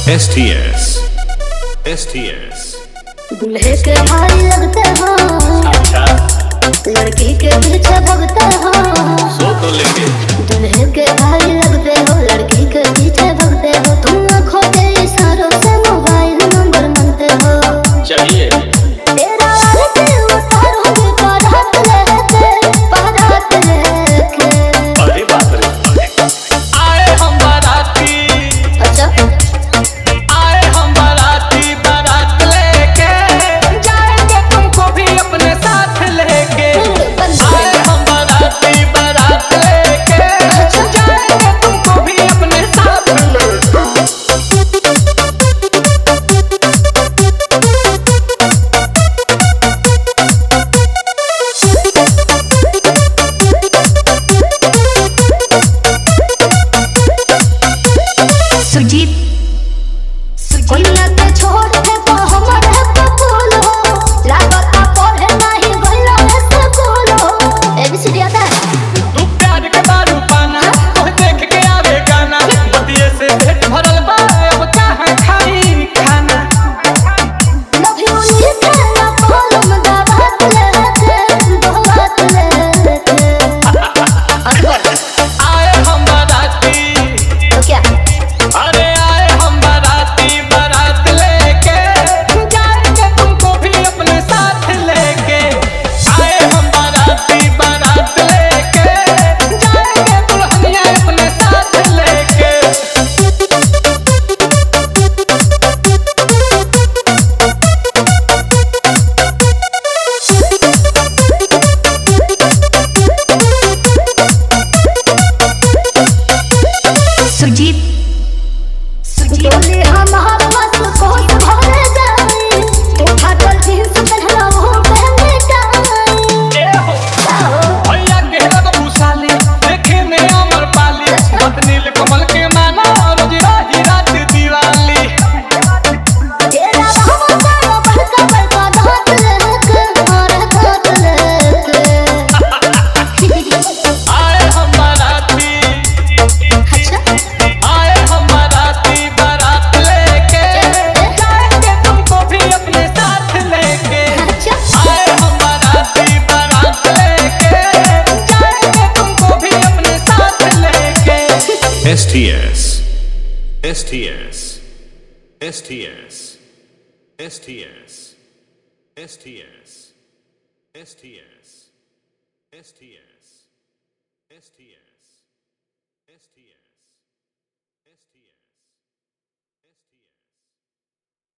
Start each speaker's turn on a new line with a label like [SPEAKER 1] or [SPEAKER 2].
[SPEAKER 1] STS STS
[SPEAKER 2] दूल्हे के भाई लगते हो,
[SPEAKER 1] अच्छा
[SPEAKER 2] लड़की के पीछे भगते हो।
[SPEAKER 1] सो तो लेंगे।
[SPEAKER 2] दूल्हे के भाई लगते हो, लड़की के पीछे भगते हो। तुम आँखों के इशारों से मोबाइल नंबर मांगते हो।
[SPEAKER 1] चाहिए
[SPEAKER 2] तेरा आरती उतारूंगी बारात लेके।
[SPEAKER 1] अरे बाप रे। आए हम बाराती,
[SPEAKER 2] अच्छा
[SPEAKER 1] आए हम बाराती, बारात लेके जाएंगे तुमको भी अपने साथ लेके। आए हम बाराती, बारात लेके जाएंगे तुमको भी अपने साथ लेके।
[SPEAKER 2] सुजीत कोइला के छोड़ के हमर कपूल हो, लागता पढ़े नहीं गइलो स्कूल हो। एबीसीडी आता है?
[SPEAKER 1] तू प्यार के दारू पाना, तोह देख के आवे गाना, बतिये से पेट भरल बा, अब कहाँ खाई खाना।
[SPEAKER 2] लव यू लिखे ना कॉलम दावत लेके, दावत लेके।
[SPEAKER 1] आए हम बाराती,
[SPEAKER 2] तो क्या
[SPEAKER 1] अरे आए हम बाराती, बारात लेके जाएंगे तुमको भी अपने साथ लेके। आए हम बाराती, बारात लेके जाएंगे दुल्हनिया अपने साथ लेके।
[SPEAKER 2] सुजीत डोली हमार बस बहुत भरे जाई, तू फाटल जींस पहनला वो पहने टाई।
[SPEAKER 1] ए हो भैया कहला तो भूसाली, देखे में अमर पाली, पत्नील कमल के माला, रोज रही रात दिवाली।
[SPEAKER 2] तेरा बाबा बड़ा बड़का बड़का दांत लेके, और दांत लेके।
[SPEAKER 1] आए हम बाराती,
[SPEAKER 2] अच्छा
[SPEAKER 1] आए हम बाराती, बारात लेके जाएंगे तुमको भी अपने साथ लेके।
[SPEAKER 2] अच्छा
[SPEAKER 1] आए हम बाराती, बारात लेके जाएंगे तुमको भी अपने साथ लेके। STS STS STS STS STS STS STS STS STS STS STS